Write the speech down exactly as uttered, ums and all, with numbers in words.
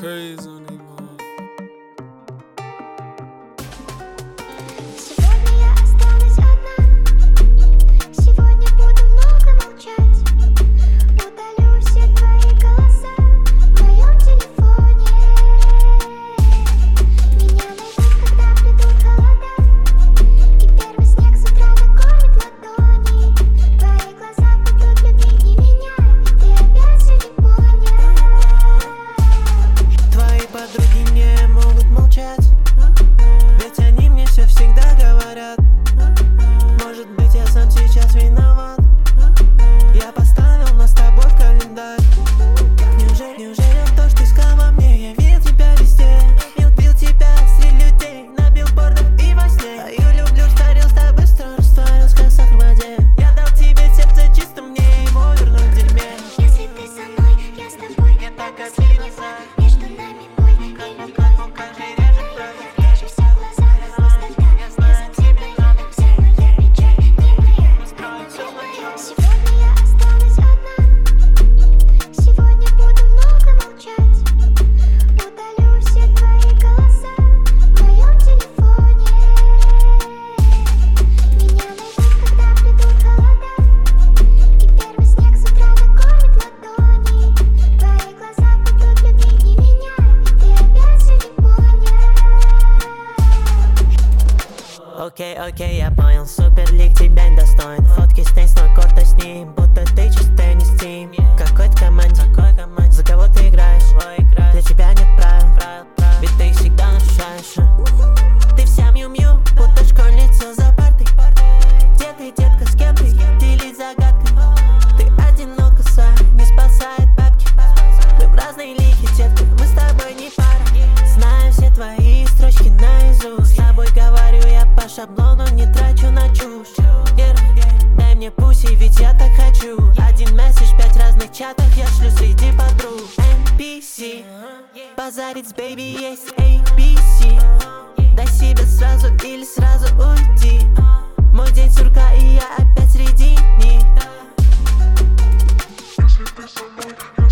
crazy on these motherfuckers. Сегодня я останусь одна. Сегодня буду много молчать. Удалю все твои голоса в моем телефоне. Меня найдут, когда придут холода, и первый снег с утра накормит ладони. Твои глаза будут любить не меня, ведь ты опять все не понял. Твои подруги не могут молчать, ведь они мне все всегда говорят. Может быть, я сам сейчас виноват. Я поставил нас с тобой в календарь. Неужели, неужели то, что ты искал во мне? Я видел тебя везде, я видел тебя среди людей, на билбордах и во сне. А я люблю, растворился быстро, растворился как сахар в воде. Я дал тебе сердце чисто, мне его вернуть в дерьме. Если ты со мной, я с тобой. Я так Последний обидно. между нами бой и любовь. Каждый режет кровь. Я прячу все глаза, пустота. Я совсем не рядом со мной, я печаль не моя. Сегодня я останусь одна. Сегодня буду много молчать. Удалю все твои голоса в моем телефоне. Меня найдут, когда придут холода, и первый снег с утра накормит ладони. Твои глаза будут любить не меня, ведь ты опять все не понял. Окей, окей, я понял, суперлик тебя не достоин. Фотки с теннис на корте с ним, будто ты чистый не стим. Какой-то команде, за кого ты играешь? Для тебя нет правил, ведь ты их всегда нарушаешь. Ты вся мью-мью, будто школьница за партой. Где ты, детка, с кем ты? Делись загадкой. Ты одинока, сам, не спасает бабки. Мы в разные лиги, детка, мы с тобой не пара. Знаю все твои строчки наизусть. С тобой говорю я по шаблону, не трачу на чушь. Yeah. Дай мне пуси, ведь я так хочу. Один месседж, пять разных чатов я шлю среди подруг. эн пи си, базарить с бэйби есть эй би си. Дай себе сразу или сразу уйди. Мой день сурка и я опять среди них. Если ты со мной, я